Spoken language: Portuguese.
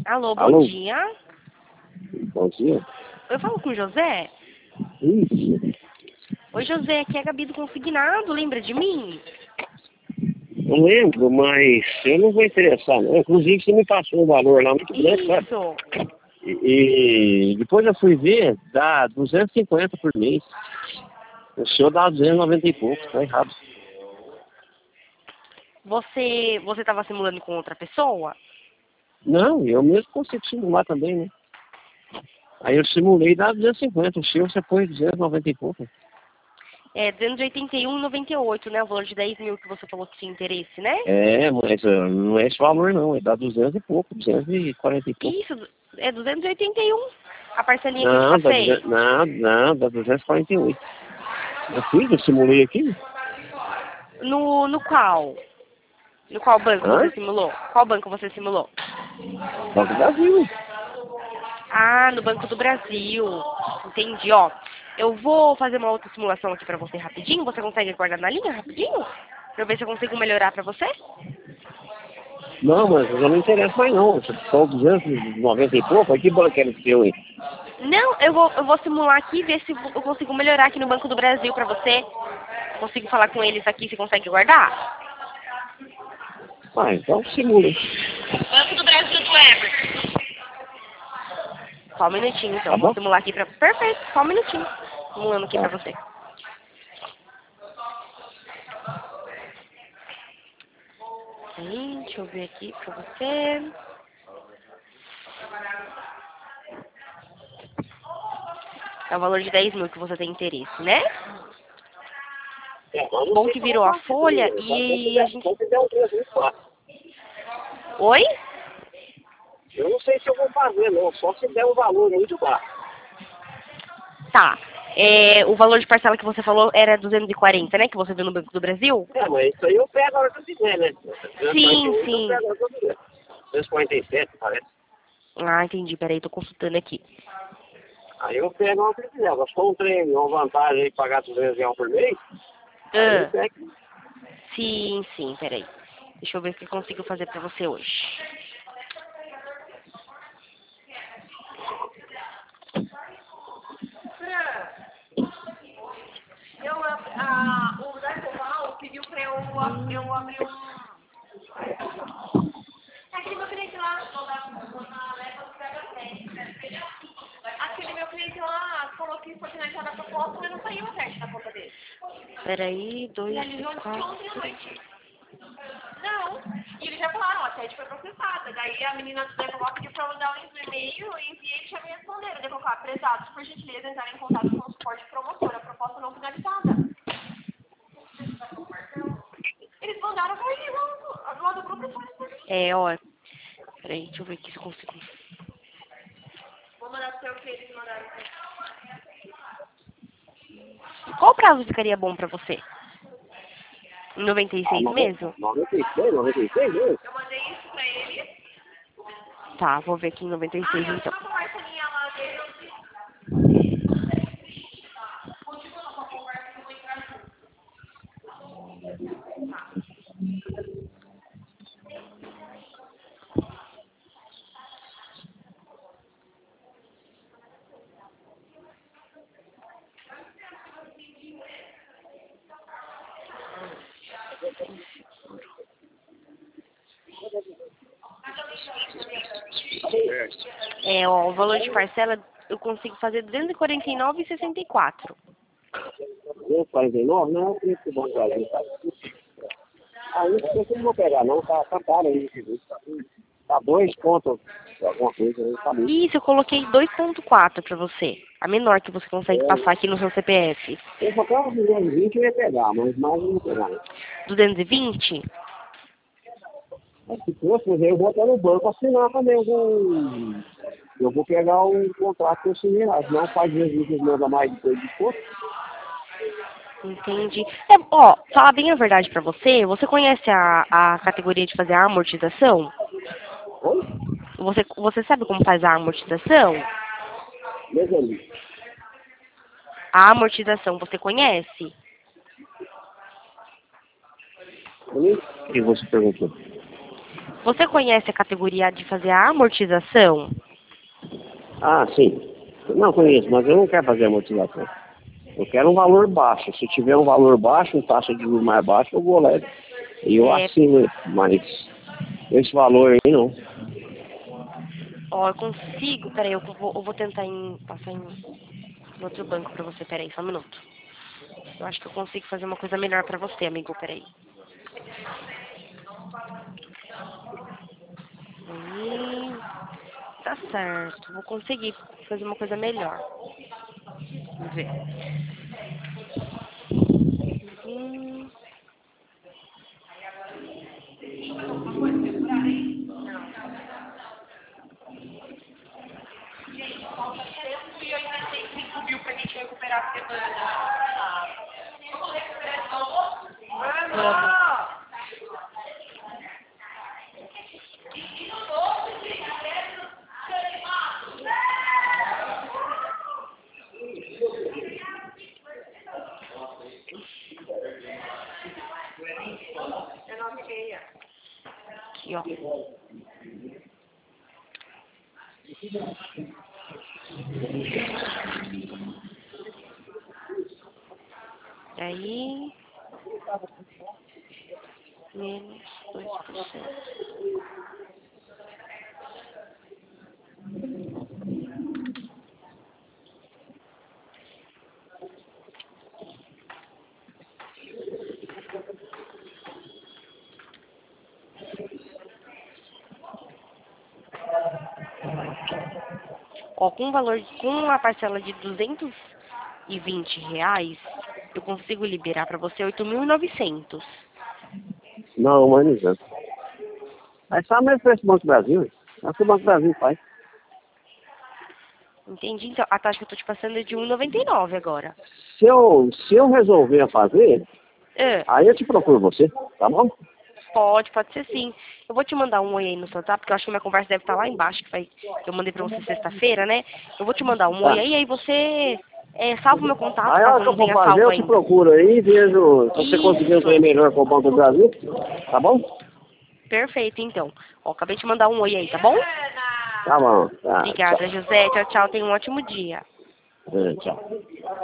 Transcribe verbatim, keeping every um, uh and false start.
Alô, bom Alô? dia. Bom dia. Eu falo com o José? Isso. Oi, José, aqui é a Gabi do Consignado, lembra de mim? Eu lembro, mas eu não vou interessar, não. Inclusive, você me passou um valor lá muito grande, sabe? Isso. E, e depois eu fui ver, dá duzentos e cinquenta por mês. O senhor dá duzentos e noventa e pouco, tá errado. Você você estava simulando com outra pessoa? Não, eu mesmo consigo simular também, né? Aí eu simulei e dá duzentos e cinquenta. O senhor você põe duzentos e noventa e pouco. É duzentos e oitenta e um e noventa e oito, né? O valor de dez mil que você falou que tinha interesse, né? É, mas uh, não é esse valor não, é dá duzentos e pouco, duzentos e quarenta e pouco. Isso, é duzentos e oitenta e um. A parcelinha que eu te Não, dá passei. duzentos, não, não, dá duzentos e quarenta e oito. Eu fiz, eu simulei aqui. No, no qual? No qual banco Hã? você simulou? Qual banco você simulou? Banco do Brasil. Ah, no Banco do Brasil. Entendi, ó. Eu vou fazer uma outra simulação aqui pra você rapidinho. Você consegue guardar na linha rapidinho? Pra eu ver se eu consigo melhorar pra você? Não, mas eu não interessa mais não. São duzentos e noventa e pouco, aí que banco era o seu, hein? Não, eu vou, eu vou simular aqui, ver se eu consigo melhorar aqui no Banco do Brasil pra você. Consigo falar com eles aqui, se consegue guardar? Ah, então simula. Banco do Brasil do Everton. Só um minutinho, então. Tá Vou bom? simular aqui pra... Perfeito, só um minutinho. Simulando aqui pra Tá. você. Sim, deixa eu ver aqui pra você. É o valor de dez mil que você tem interesse, né? É, mas não Bom sei que se eu vou virou a fazer folha também. Só se e a der, gente... só se der um preço muito fácil. Oi? Eu não sei se eu vou fazer, não. Só se der um valor muito baixo. Tá. É, o valor de parcela que você falou era duzentos e quarenta, né? Que você viu no Banco do Brasil? É, mas isso aí eu pego a hora que eu quiser, né? Sim, duzentos e quarenta e oito eu sim. pego a hora que eu quiser. duzentos e quarenta e sete, parece. Ah, entendi. Peraí, tô consultando aqui. Aí eu pego a hora que eu quiser. Agora, se for um trem, uma vantagem aí, pagar duzentos reais por mês, aí eu Ah, pego. sim, sim, peraí. Deixa eu ver o que eu consigo fazer pra você hoje. Eu, a, o Darcoval pediu pra eu, eu abrir um... Aquele meu cliente lá, aquele meu cliente lá falou que foi finalizada a proposta, mas não saiu a parte da conta dele. Peraí, dois, Finalizou quatro... ontem à noite. Não. E eles já falaram, ó, a sede foi processada. Daí a menina do Darcoval pediu pra eu mandar um e-mail e enviei e já me responderam. Daí colocar, prezados, por gentileza, entrar em contato com o suporte promotor. A proposta não finalizada. Eles mandaram pra mim lá lá do grupo e foi por mim. É, ó. Peraí, deixa eu ver aqui se eu consigo. Vou mandar pro seu que eles mandaram. Qual prazo ficaria bom pra você? noventa e Ah, seis mesmo? noventa e seis, noventa e seis mesmo? Eu mandei isso pra ele. Tá, vou ver aqui em noventa e Ah, seis eu então. tinha uma conversa minha lá dele. É, ó, o valor de parcela eu consigo fazer duzentos e quarenta e nove e sessenta e quatro. duzentos e quarenta e nove? Não, eu queria que o banco da gente tá. Aí eu não vou pegar, não. Tá, tá caro aí. Tá, tá dois pontos, alguma coisa aí, tá muito. Isso, eu coloquei dois ponto quatro pra você. A menor que você consegue passar aqui no seu C P F. Se eu só quero duzentos e vinte, eu ia pegar, mas mais eu não ia pegar, não. duzentos e vinte? Mas se fosse, mas aí eu vou até no banco assinar também. Eu vou, eu vou pegar o contrato que eu assinei lá. Senão faz vezes que manda mais depois de pouco. Entendi. É, ó, falar bem a verdade pra você, você conhece a, a categoria de fazer a amortização? Oi? Você, você sabe como faz a amortização? Meus amigos. A amortização você conhece? O que você perguntou? Você conhece a categoria de fazer a amortização? Ah, sim. Não conheço, mas eu não quero fazer amortização. Eu quero um valor baixo. Se tiver um valor baixo, uma taxa de juros mais baixa, eu vou leve. E eu É, assino, mas esse valor aí não. ó, eu consigo, peraí, eu vou, eu vou tentar em, passar em no outro banco pra você, peraí, só um minuto. Eu acho que eu consigo fazer uma coisa melhor pra você, amigo, peraí. Aí, tá certo, vou conseguir fazer uma coisa melhor. Vamos ver. Hum, cento e oitenta e cinco mil pra gente recuperar a semana. Vamos recuperar de novo? vamos. É nove e meia. Aqui, ó. Aí, menos dois por cento. Ó, com o valor, com a parcela de duzentos e vinte reais, eu consigo liberar pra você oito mil e novecentos. Não, mas não tanto. Mas só mesmo preço do Banco do Brasil. É o que o Banco do Brasil faz. Entendi? Então, a taxa que eu tô te passando é de um e noventa e nove agora. Se eu, se eu resolver fazer, É, aí eu te procuro você, tá bom? pode, pode ser sim. Eu vou te mandar um oi aí no seu WhatsApp, porque eu acho que minha conversa deve estar lá embaixo, que, vai, que eu mandei pra você sexta-feira, né? Eu vou te mandar um oi Tá. aí, aí você é, salva o meu contato, Aí a caso hora eu que eu não for tenha fazer, salvo eu te ainda. procuro aí e vejo se você conseguir um trem Isso. melhor com o Banco do Brasil, tá bom? Perfeito, então. Ó, acabei de te mandar um oi aí, tá bom? Tá bom, tá, tchau. Obrigada, José. Tchau, tchau. Tenha um ótimo dia. É, tchau.